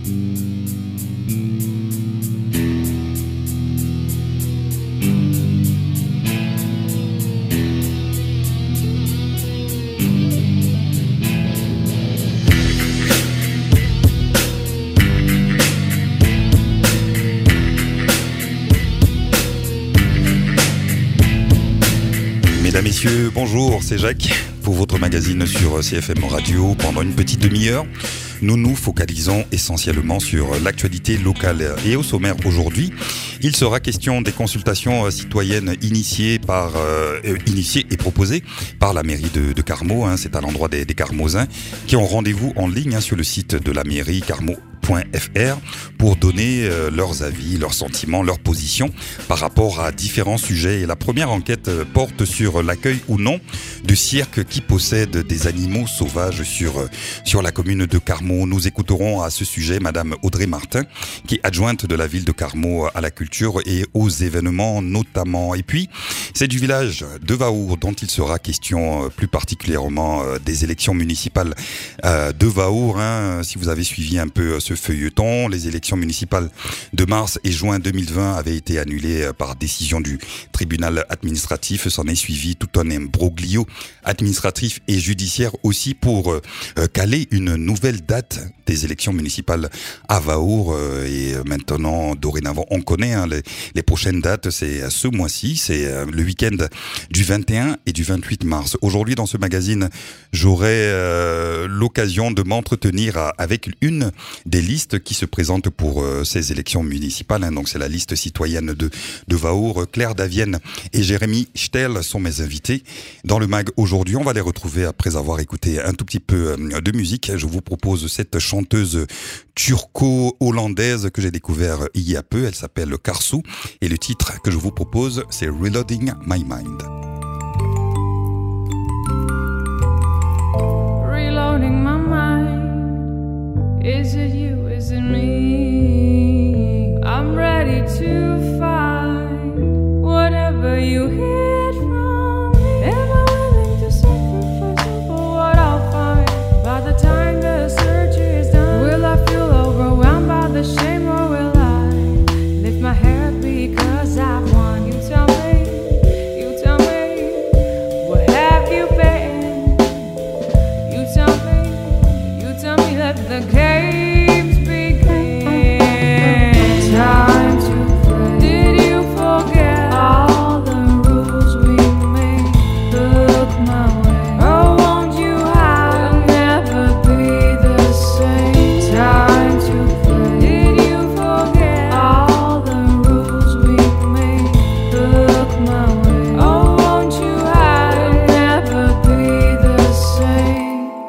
Mesdames, Messieurs, bonjour, c'est Jacques pour votre magazine sur CFM Radio. Pendant une petite demi-heure, nous nous focalisons essentiellement sur l'actualité locale. Et au sommaire aujourd'hui, il sera question des consultations citoyennes initiées et proposées par la mairie de Carmaux. C'est à l'endroit des Carmauxins qui ont rendez-vous en ligne sur le site de la mairie carmaux.fr pour donner leurs avis, leurs sentiments, leurs positions par rapport à différents sujets. Et la première enquête porte sur l'accueil ou non de cirques qui possèdent des animaux sauvages sur la commune de Carmaux. Nous écouterons à ce sujet Madame Audrey Martin, qui est adjointe de la ville de Carmaux à la culture et aux événements notamment. Et puis, c'est du village de Vaour dont il sera question plus particulièrement des élections municipales de Vaour. Si vous avez suivi un peu ce feuilleton, les élections municipales de mars et juin 2020 avaient été annulées par décision du tribunal administratif. S'en est suivi tout un imbroglio administratif et judiciaire aussi pour caler une nouvelle date des élections municipales à Vaour. Et maintenant, dorénavant, on connaît les prochaines dates. C'est ce mois-ci, c'est le week-end du 21 et du 28 mars. Aujourd'hui, dans ce magazine, j'aurai l'occasion de m'entretenir avec une des listes qui se présentent pour ces élections municipales. Donc c'est la liste citoyenne de Vaour. Claire Davienne et Jérémy Stel sont mes invités dans le mag aujourd'hui. On va les retrouver après avoir écouté un tout petit peu de musique. Je vous propose cette chanteuse turco-hollandaise que j'ai découvert il y a peu. Elle s'appelle Karsou et le titre que je vous propose, c'est Reloading My Mind. Reloading my mind. Is it you? Is it me? I'm ready to find whatever you hid from me. Am I willing to sacrifice for what I'll find? By the time the search is done, will I feel overwhelmed by the shame, or will I lift my head because I've won? You tell me, where have you been? You tell me, let the games begin. Time to play. Did you forget all the rules we made? Look my way. Oh, won't you hide? We'll never be the same. Time to play. Did you forget all the rules we made? Look my way. Oh, won't you hide? We'll never be the same.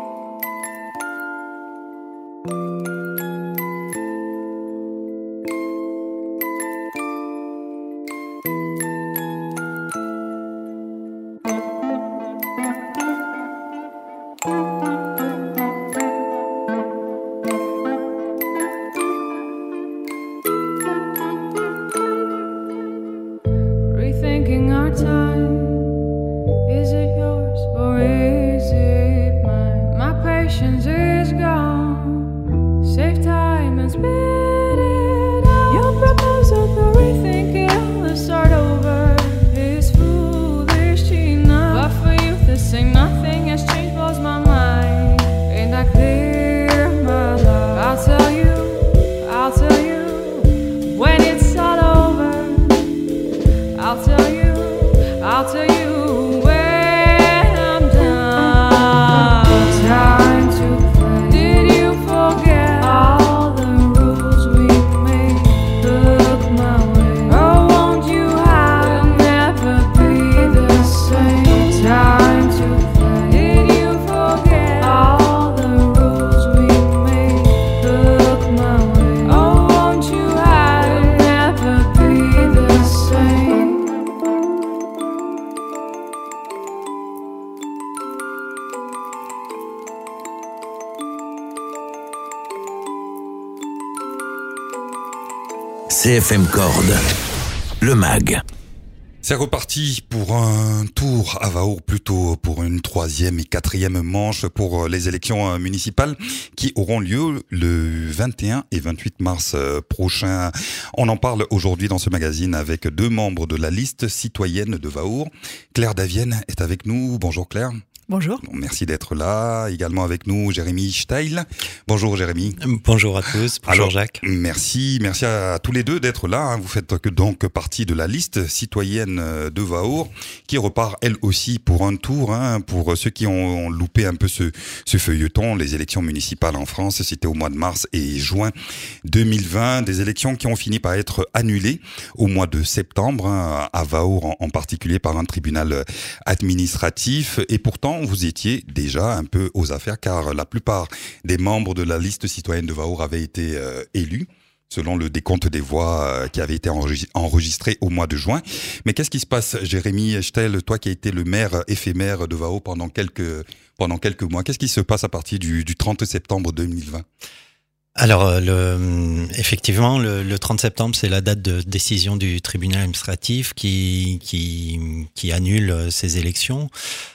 Rethinking our time. Is it yours or is it mine? My patience is gone. Save time and spit it out. Your proposal for rethinking, let's start over, is foolish enough. But for you, this ain't nothing has changed, blows my mind. Ain't I clear, my love? I'll tell you when it's all over. I'll tell you when I'm done. Time to play. Did you forget all the rules we made? Look my way. Oh, won't you hide? We'll never be the same. Time to play. Did you forget all the rules we made? Look my way. Oh, won't you hide? We'll never be the same. CFM Corde, le mag. C'est reparti pour un tour à Vaour, plutôt pour une 3e et 4e manche pour les élections municipales qui auront lieu le 21 et 28 mars prochain. On en parle aujourd'hui dans ce magazine avec 2 membres de la liste citoyenne de Vaour. Claire Davienne est avec nous. Bonjour Claire. Bonjour. Merci d'être là. Également avec nous, Jérémy Steil. Bonjour Jérémy. Bonjour à tous. Bonjour Jacques. Merci à tous les deux d'être là. Vous faites donc partie de la liste citoyenne de Vaour qui repart elle aussi pour un tour. Pour ceux qui ont loupé un peu ce feuilleton, les élections municipales en France, c'était au mois de mars et juin 2020. Des élections qui ont fini par être annulées au mois de septembre, à Vaour en particulier par un tribunal administratif. Et pourtant, vous étiez déjà un peu aux affaires car la plupart des membres de la liste citoyenne de Vaour avaient été élus selon le décompte des voix qui avait été enregistré au mois de juin. Mais qu'est-ce qui se passe, Jérémy Steil, toi qui as été le maire éphémère de Vaour pendant quelques mois, qu'est-ce qui se passe à partir du 30 septembre 2020 ? Alors, effectivement, le 30 septembre, c'est la date de décision du tribunal administratif qui annule ces élections.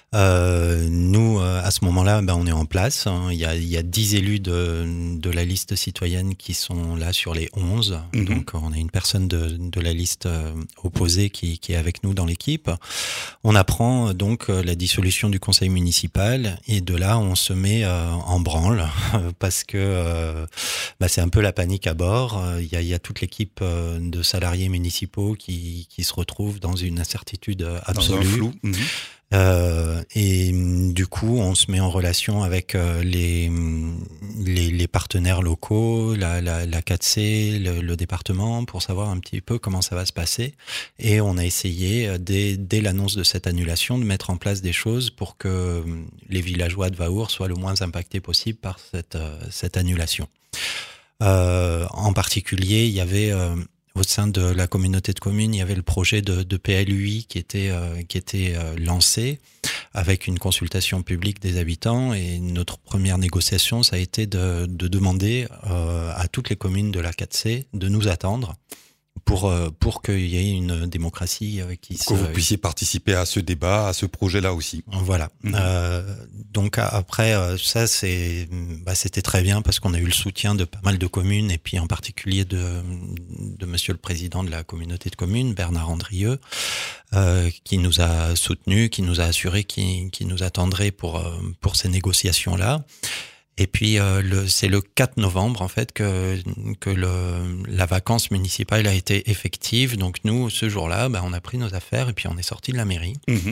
Nous, à ce moment-là, on est en place. Il y a 10 élus de la liste citoyenne qui sont là sur les 11. Mm-hmm. Donc, on a une personne de la liste opposée qui est avec nous dans l'équipe. On apprend donc la dissolution du conseil municipal et de là, on se met en branle parce que c'est un peu la panique à bord. Il y a toute l'équipe de salariés municipaux qui se retrouve dans une incertitude absolue. Dans un flou. Mm-hmm. Et du coup, on se met en relation avec les partenaires locaux, la 4C, le département, pour savoir un petit peu comment ça va se passer. Et on a essayé, dès l'annonce de cette annulation, de mettre en place des choses pour que les villageois de Vaour soient le moins impactés possible par cette annulation. En particulier, il y avait... au sein de la communauté de communes, il y avait le projet de PLUI qui était lancé avec une consultation publique des habitants et notre première négociation, ça a été de demander à toutes les communes de la 4C de nous attendre pour qu'il y ait une démocratie que vous puissiez participer à ce débat, à ce projet-là aussi. Voilà. Donc après, ça c'était très bien parce qu'on a eu le soutien de pas mal de communes et puis en particulier de Monsieur le Président de la communauté de communes, Bernard Andrieux, qui nous a soutenus, qui nous a assuré qu'il nous attendrait pour ces négociations-là. Et puis c'est le 4 novembre en fait que la vacance municipale a été effective. Donc nous, ce jour-là, on a pris nos affaires et puis on est sorti de la mairie. Mmh.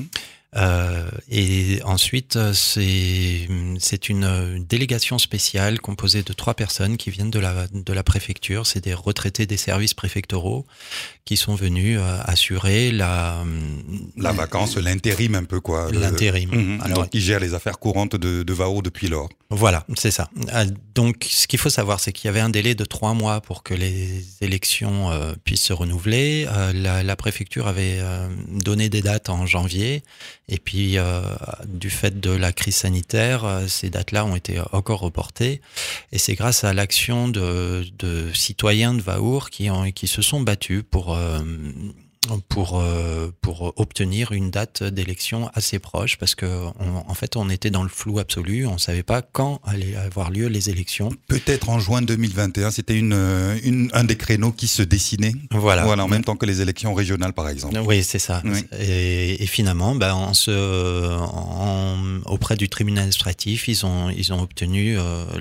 Et ensuite, c'est une délégation spéciale composée de 3 personnes qui viennent de la préfecture. C'est des retraités des services préfectoraux qui sont venus assurer la vacance, l'intérim un peu quoi. L'intérim. Mmh. Alors, donc, ils gèrent les affaires courantes de Vaour depuis lors. Voilà, c'est ça. Donc, ce qu'il faut savoir, c'est qu'il y avait un délai de 3 mois pour que les élections puissent se renouveler. La préfecture avait donné des dates en janvier. Et puis, du fait de la crise sanitaire, ces dates-là ont été encore reportées. Et c'est grâce à l'action de citoyens de Vaour qui se sont battus pour obtenir une date d'élection assez proche parce que en fait on était dans le flou absolu, on savait pas quand allaient avoir lieu les élections. Peut-être en juin 2021, c'était un des créneaux qui se dessinait. Voilà, en même temps que les élections régionales par exemple. Oui, c'est ça. Oui. Et finalement, auprès du tribunal administratif, ils ont obtenu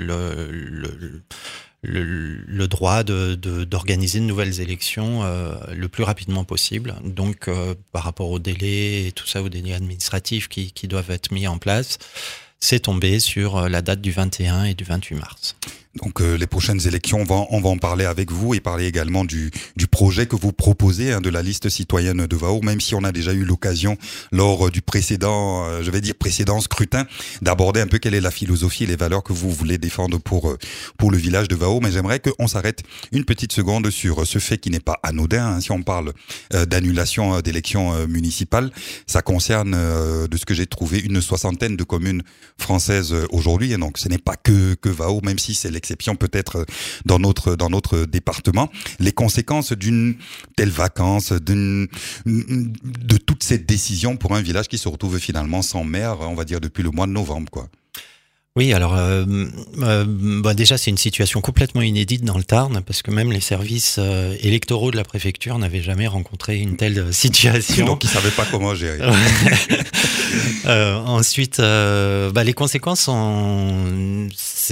le droit d'organiser de nouvelles élections le plus rapidement possible. Donc, par rapport au délai et tout ça, aux délais administratifs qui doivent être mis en place, c'est tombé sur la date du 21 et du 28 mars. Donc les prochaines élections, on va en parler avec vous et parler également du projet que vous proposez de la liste citoyenne de Vaour, même si on a déjà eu l'occasion lors du précédent scrutin d'aborder un peu quelle est la philosophie et les valeurs que vous voulez défendre pour le village de Vaour. Mais j'aimerais qu'on s'arrête une petite seconde sur ce fait qui n'est pas anodin. Si on parle d'annulation d'élections municipales, ça concerne de ce que j'ai trouvé une 60aine de communes françaises aujourd'hui. Et donc ce n'est pas que Vaour, même si c'est exception peut-être dans notre département. Les conséquences d'une telle vacance, de toute cette décision pour un village qui se retrouve finalement sans maire, on va dire depuis le mois de novembre, quoi. Oui, alors déjà c'est une situation complètement inédite dans le Tarn parce que même les services électoraux de la préfecture n'avaient jamais rencontré une telle situation. Donc ils savaient pas comment gérer. Ensuite, les conséquences on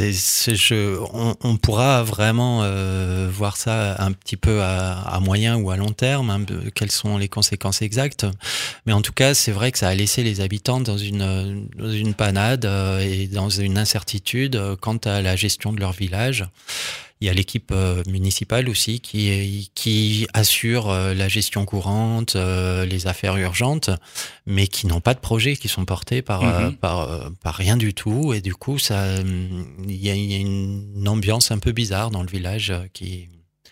pourra vraiment voir ça un petit peu à moyen ou à long terme, hein, quelles sont les conséquences exactes. Mais en tout cas, c'est vrai que ça a laissé les habitants dans une panade et dans une incertitude quant à la gestion de leur village. Il y a l'équipe municipale aussi qui assure la gestion courante, les affaires urgentes, mais qui n'ont pas de projet, qui sont portés par rien du tout. Et du coup, il y a une ambiance un peu bizarre dans le village qui...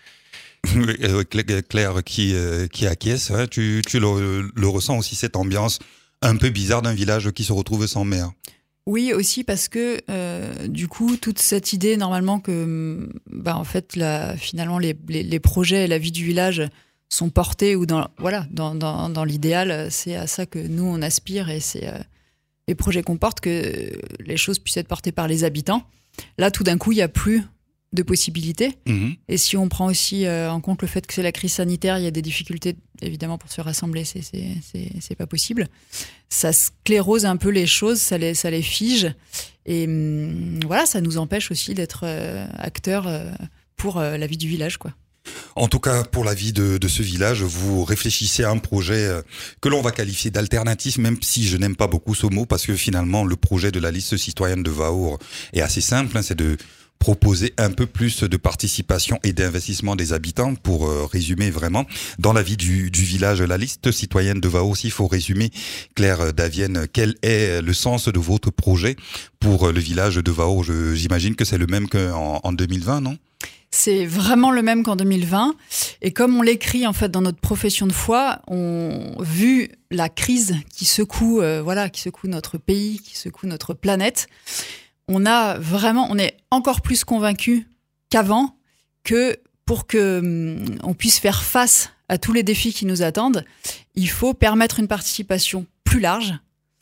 Claire qui acquiesce, hein, tu le ressens aussi, cette ambiance un peu bizarre d'un village qui se retrouve sans maire. Oui, aussi parce que du coup, toute cette idée normalement que, en fait, finalement, les projets et la vie du village sont portés ou dans l'idéal, c'est à ça que nous on aspire et c'est les projets qu'on porte que les choses puissent être portées par les habitants. Là, tout d'un coup, il y a plus de possibilités. Et si on prend aussi en compte le fait que c'est la crise sanitaire, il y a des difficultés évidemment pour se rassembler, c'est pas possible. Ça sclérose un peu les choses, ça les fige et ça nous empêche aussi d'être acteurs pour la vie du village, quoi. En tout cas, pour la vie de ce village, vous réfléchissez à un projet que l'on va qualifier d'alternatif, même si je n'aime pas beaucoup ce mot, parce que finalement, le projet de la liste citoyenne de Vaour est assez simple, hein, c'est de proposer un peu plus de participation et d'investissement des habitants pour résumer vraiment dans la vie du village. La liste citoyenne de Vaour, s'il faut résumer, Claire Davienne, quel est le sens de votre projet pour le village de Vaour? J'imagine que c'est le même qu'en 2020, non? C'est vraiment le même qu'en 2020. Et comme on l'écrit en fait dans notre profession de foi, vu la crise qui secoue notre pays, qui secoue notre planète, on est encore plus convaincus qu'avant que pour que on puisse faire face à tous les défis qui nous attendent, il faut permettre une participation plus large.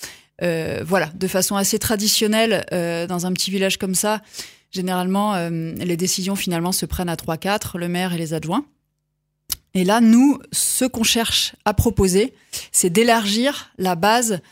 De façon assez traditionnelle, dans un petit village comme ça, généralement, les décisions finalement se prennent à 3-4, le maire et les adjoints. Et là, nous, ce qu'on cherche à proposer, c'est d'élargir la base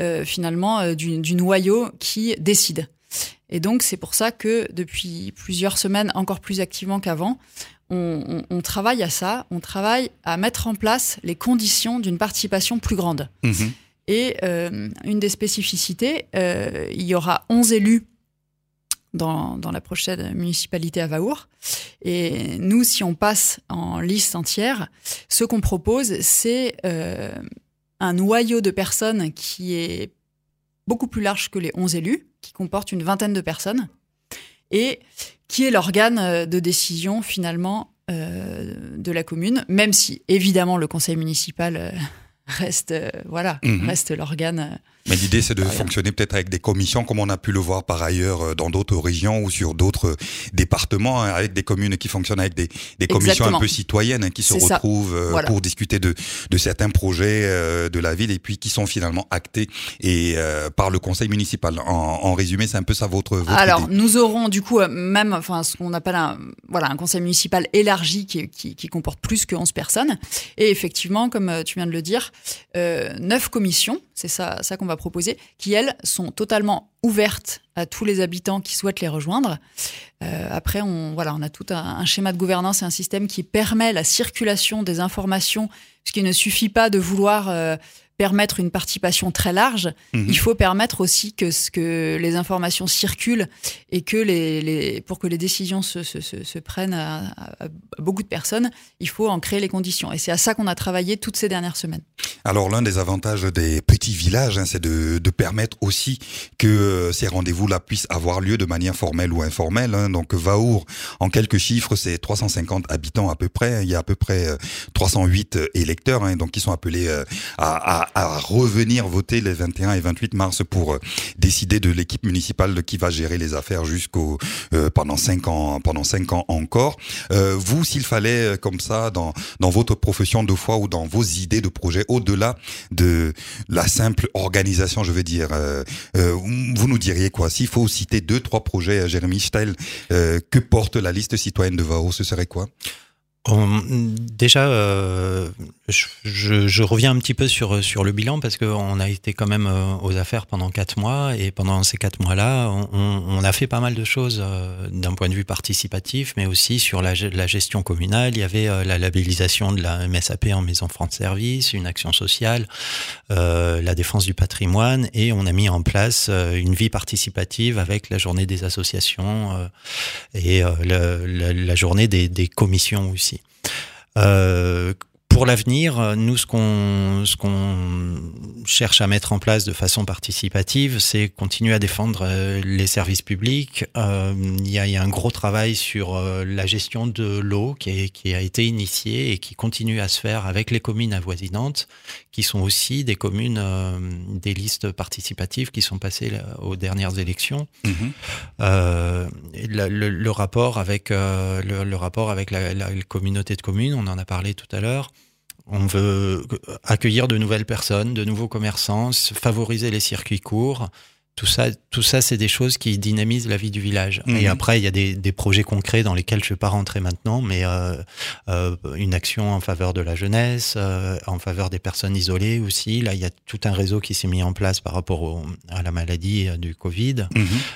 du noyau qui décide. Et donc, c'est pour ça que depuis plusieurs semaines, encore plus activement qu'avant, on travaille à ça, on travaille à mettre en place les conditions d'une participation plus grande. Et une des spécificités, il y aura 11 élus dans la prochaine municipalité à Vaour. Et nous, si on passe en liste entière, ce qu'on propose, c'est un noyau de personnes qui est beaucoup plus large que les 11 élus, qui comporte une vingtaine de personnes, et qui est l'organe de décision, finalement, de la commune, même si, évidemment, le conseil municipal reste l'organe... Mais l'idée, c'est de fonctionner peut-être avec des commissions, comme on a pu le voir par ailleurs dans d'autres régions ou sur d'autres départements, hein, avec des communes qui fonctionnent avec des commissions Exactement. un peu citoyennes, hein, qui se retrouvent pour discuter de certains projets de la ville et puis qui sont finalement actés par le conseil municipal. En résumé, c'est un peu ça votre Alors, idée. nous aurons du coup ce qu'on appelle un conseil municipal élargi qui comporte plus que 11 personnes. Et effectivement, comme tu viens de le dire, 9 commissions, c'est ça qu'on va proposer, qui elles sont totalement ouvertes à tous les habitants qui souhaitent les rejoindre. Après, on a tout un schéma de gouvernance et un système qui permet la circulation des informations, puisqu'il ne suffit pas de vouloir permettre une participation très large. Il faut permettre aussi que les informations circulent et que pour que les décisions se prennent à beaucoup de personnes, il faut en créer les conditions. Et c'est à ça qu'on a travaillé toutes ces dernières semaines. Alors, l'un des avantages des petits villages, hein, c'est de permettre aussi que ces rendez-vous-là puissent avoir lieu de manière formelle ou informelle. Hein. Donc, Vaour, en quelques chiffres, c'est 350 habitants à peu près. Il y a à peu près 308 électeurs, hein, donc qui sont appelés à à revenir voter les 21 et 28 mars pour décider de l'équipe municipale qui va gérer les affaires jusqu'au pendant 5 ans encore. Vous, s'il fallait comme ça dans votre profession de foi ou dans vos idées de projet, au-delà de la simple organisation, je veux dire, vous nous diriez quoi? S'il faut citer 2-3 projets, Jérémy Steil, que porte la liste citoyenne de Wahoo, ce serait quoi? Déjà, je reviens un petit peu sur le bilan parce qu'on a été quand même aux affaires pendant 4 mois et pendant ces 4 mois-là, on a fait pas mal de choses d'un point de vue participatif, mais aussi sur la gestion communale. Il y avait la labellisation de la MSAP en maison France Service, une action sociale, la défense du patrimoine, et on a mis en place une vie participative avec la journée des associations et la journée des commissions aussi. Pour l'avenir, nous, ce qu'on cherche à mettre en place de façon participative, c'est continuer à défendre les services publics. Il y a un gros travail sur la gestion de l'eau qui a été initié et qui continue à se faire avec les communes avoisinantes, qui sont aussi des communes des listes participatives qui sont passées aux dernières élections. Le rapport avec la communauté de communes, on en a parlé tout à l'heure. On veut accueillir de nouvelles personnes, de nouveaux commerçants, favoriser les circuits courts. Tout ça, c'est des choses qui dynamisent la vie du village. Et après, il y a des projets concrets dans lesquels je ne vais pas rentrer maintenant, mais une action en faveur de la jeunesse, en faveur des personnes isolées aussi. Là, il y a tout un réseau qui s'est mis en place par rapport à la maladie du Covid.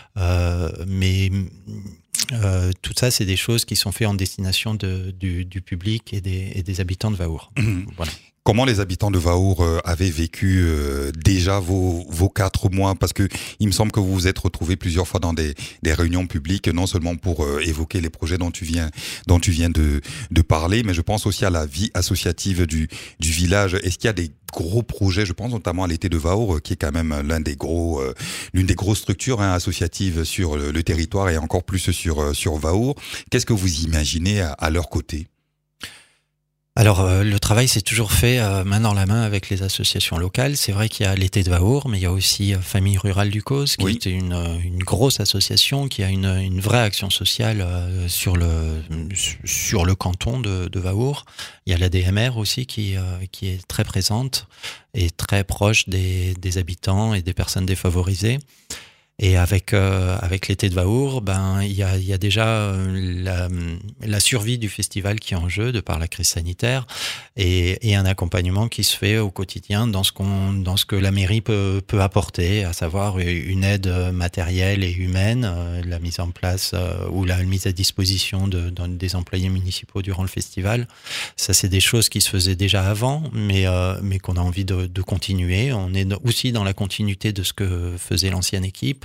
Tout ça, c'est des choses qui sont faites en destination du public et des habitants de Wahour. Voilà. Comment les habitants de Wahour avaient vécu déjà vos 4 mois? Parce que il me semble que vous vous êtes retrouvés plusieurs fois dans des réunions publiques, non seulement pour évoquer les projets dont tu viens de parler, mais je pense aussi à la vie associative du village. Est-ce qu'il y a des gros projets? Je pense notamment à l'été de Wahour, qui est quand même l'une des grosses structures associatives sur le territoire et encore plus sur Wahour. Qu'est-ce que vous imaginez à leur côté? Alors, le travail s'est toujours fait main dans la main avec les associations locales. C'est vrai qu'il y a l'été de Wahour, mais il y a aussi Famille Rurale du Cause, qui est une grosse association qui a une vraie action sociale sur le canton de Wahour. Il y a la DMR aussi qui est très présente et très proche des habitants et des personnes défavorisées. Et avec l'été de Wahour, il y a déjà la survie du festival qui est en jeu de par la crise sanitaire et un accompagnement qui se fait au quotidien dans ce que la mairie peut apporter, à savoir une aide matérielle et humaine, la mise en place ou la mise à disposition des employés municipaux durant le festival. Ça, c'est des choses qui se faisaient déjà avant, mais qu'on a envie de continuer. On est aussi dans la continuité de ce que faisait l'ancienne équipe.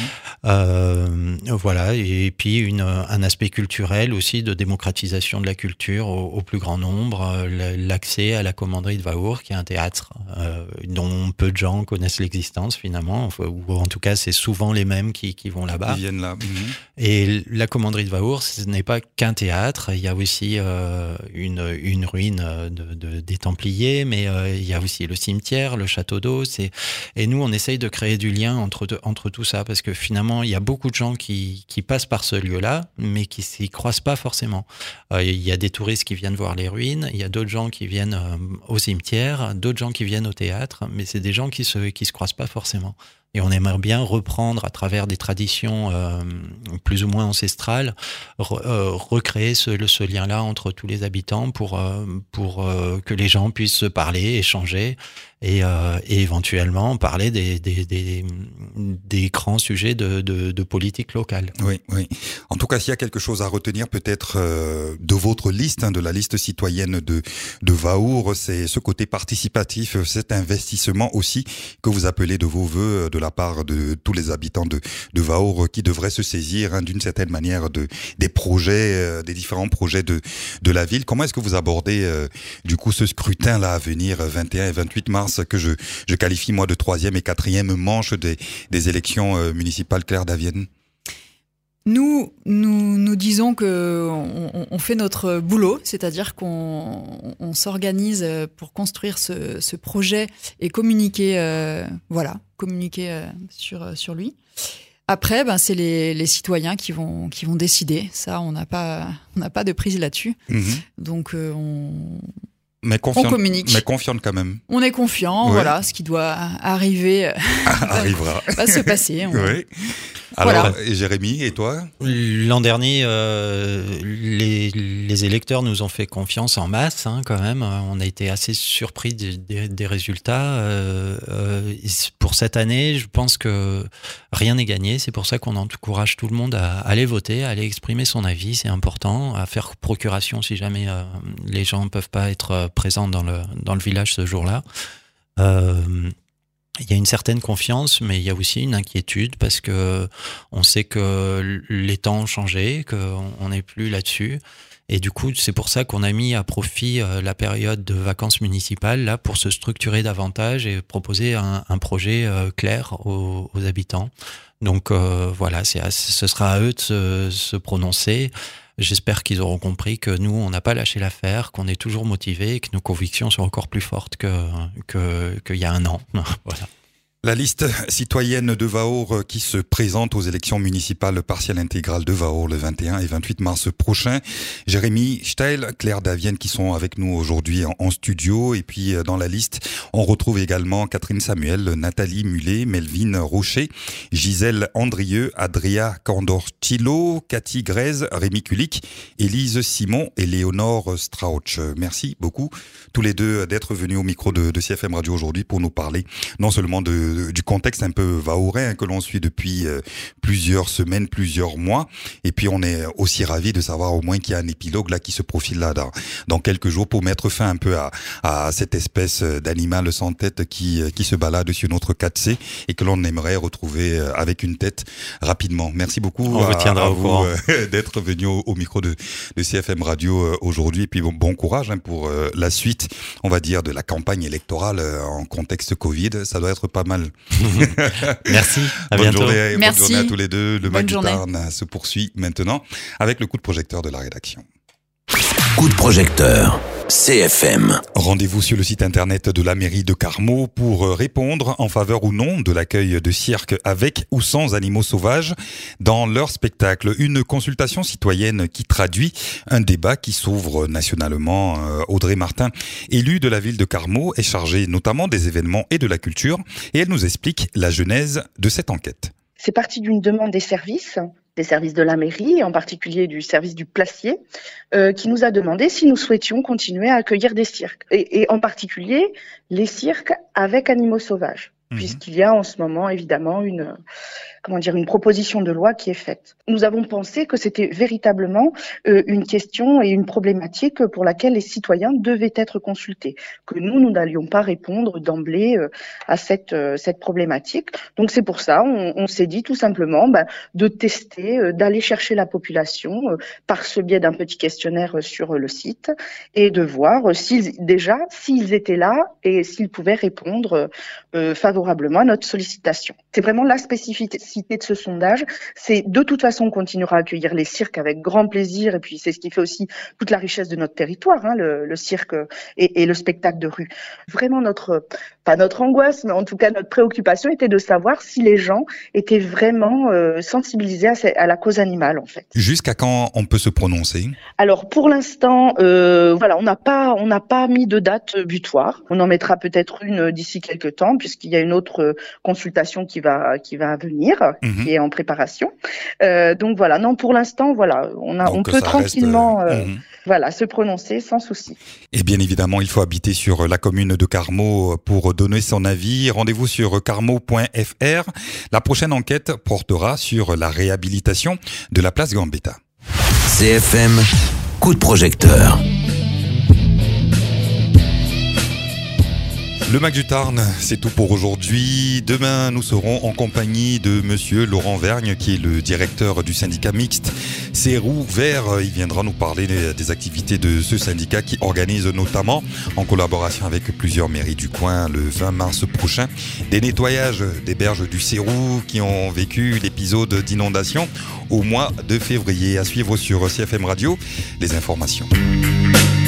Voilà, et puis un aspect culturel aussi de démocratisation de la culture au plus grand nombre, l'accès à la commanderie de Wahour, qui est un théâtre dont peu de gens connaissent l'existence finalement, ou en tout cas c'est souvent les mêmes qui vont là-bas. Ils viennent là. Et la commanderie de Wahour, ce n'est pas qu'un théâtre, il y a aussi une ruine des Templiers, mais il y a aussi le cimetière, le château d'eau, et nous on essaye de créer du lien entre tout ça, parce que finalement, il y a beaucoup de gens qui passent par ce lieu-là, mais qui s'y croisent pas forcément. Il y a des touristes qui viennent voir les ruines, il y a d'autres gens qui viennent au cimetière, d'autres gens qui viennent au théâtre, mais c'est des gens qui se croisent pas forcément. Et on aimerait bien reprendre à travers des traditions plus ou moins ancestrales, recréer ce lien-là entre tous les habitants pour que les gens puissent se parler, échanger et éventuellement parler des grands sujets de politique locale. Oui. En tout cas, s'il y a quelque chose à retenir peut-être de votre liste, de la liste citoyenne de Wahour, c'est ce côté participatif, cet investissement aussi que vous appelez de vos voeux de la part de tous les habitants de Wahour qui devraient se saisir d'une certaine manière des projets, des différents projets de la ville. Comment est-ce que vous abordez du coup ce scrutin-là à venir, 21 et 28 mars, que je qualifie moi de 3e et 4e manche des élections municipales Claire Davienne? Nous disons que on fait notre boulot, c'est-à-dire qu'on s'organise pour construire ce projet et communiquer, sur lui. Après, c'est les citoyens qui vont décider. Ça, on n'a pas de prise là-dessus. Donc on communique. Mais confiante quand même. On est confiant, voilà, ce qui doit arriver arrivera. Va se passer. Oui. Alors, Jérémy, et toi ? L'an dernier, les électeurs nous ont fait confiance en masse, quand même. On a été assez surpris des résultats. Pour cette année, je pense que rien n'est gagné. C'est pour ça qu'on encourage tout le monde à aller voter, à aller exprimer son avis. C'est important, à faire procuration si jamais les gens ne peuvent pas être présents dans le village ce jour-là. Il y a une certaine confiance, mais il y a aussi une inquiétude parce que on sait que les temps ont changé, qu'on n'est plus là-dessus. Et du coup, c'est pour ça qu'on a mis à profit la période de vacances municipales là pour se structurer davantage et proposer un projet clair aux habitants. Donc voilà, ce sera à eux de se prononcer. J'espère qu'ils auront compris que nous, on n'a pas lâché l'affaire, qu'on est toujours motivés et que nos convictions sont encore plus fortes qu'il y a un an. Voilà. La liste citoyenne de Vaour qui se présente aux élections municipales partielles intégrales de Vaour le 21 et 28 mars prochain. Jérémy Steil, Claire Davienne qui sont avec nous aujourd'hui en studio. Et puis dans la liste, on retrouve également Catherine Samuel, Nathalie Mullet, Melvin Rocher, Gisèle Andrieux, Adria Candorcillo, Cathy Grèze, Rémi Kulik, Élise Simon et Léonore Strauch. Merci beaucoup tous les deux d'être venus au micro de CFM Radio aujourd'hui pour nous parler non seulement du contexte un peu vaourais que l'on suit depuis plusieurs semaines, plusieurs mois. Et puis on est aussi ravis de savoir au moins qu'il y a un épilogue là qui se profile là dans quelques jours pour mettre fin un peu à cette espèce d'animal sans tête qui se balade sur notre 4C et que l'on aimerait retrouver avec une tête rapidement. Merci beaucoup à vous d'être venu au micro de CFM Radio aujourd'hui. Et puis bon courage pour la suite, on va dire, de la campagne électorale en contexte Covid. Ça doit être pas mal. Merci, à bonne bientôt. Bonne journée à tous les deux. Le Mag-Guitarne se poursuit maintenant avec le coup de projecteur de la rédaction. Coup de projecteur, CFM. Rendez-vous sur le site internet de la mairie de Carmaux pour répondre en faveur ou non de l'accueil de cirques avec ou sans animaux sauvages dans leur spectacle. Une consultation citoyenne qui traduit un débat qui s'ouvre nationalement. Audrey Martin, élue de la ville de Carmaux, est chargée notamment des événements et de la culture et elle nous explique la genèse de cette enquête. C'est parti d'une demande des services de la mairie, en particulier du service du Placier, qui nous a demandé si nous souhaitions continuer à accueillir des cirques, et en particulier les cirques avec animaux sauvages, puisqu'il y a en ce moment évidemment une proposition de loi qui est faite. Nous avons pensé que c'était véritablement une question et une problématique pour laquelle les citoyens devaient être consultés, que nous n'allions pas répondre d'emblée à cette problématique. Donc c'est pour ça, on s'est dit tout simplement de tester, d'aller chercher la population par ce biais d'un petit questionnaire sur le site et de voir s'ils étaient là et s'ils pouvaient répondre favorablement à notre sollicitation. C'est vraiment la spécificité de ce sondage, c'est de toute façon on continuera à accueillir les cirques avec grand plaisir et puis c'est ce qui fait aussi toute la richesse de notre territoire, le cirque et le spectacle de rue. Vraiment pas notre angoisse, mais en tout cas notre préoccupation était de savoir si les gens étaient vraiment sensibilisés à la cause animale en fait. Jusqu'à quand on peut se prononcer ? Alors pour l'instant, on n'a pas mis de date butoir. On en mettra peut-être une d'ici quelques temps puisqu'il y a une autre consultation qui va venir. Qui est en préparation. Donc voilà, non, pour l'instant, on peut tranquillement se prononcer sans souci. Et bien évidemment, il faut habiter sur la commune de Carmaux pour donner son avis. Rendez-vous sur carmaux.fr. La prochaine enquête portera sur la réhabilitation de la place Gambetta. CFM, coup de projecteur. Le Mac du Tarn, c'est tout pour aujourd'hui. Demain, nous serons en compagnie de monsieur Laurent Vergne, qui est le directeur du syndicat mixte Cérou Vert. Il viendra nous parler des activités de ce syndicat qui organise notamment, en collaboration avec plusieurs mairies du coin, le 20 mars prochain, des nettoyages des berges du Cérou qui ont vécu l'épisode d'inondation au mois de février. À suivre sur CFM Radio, les informations.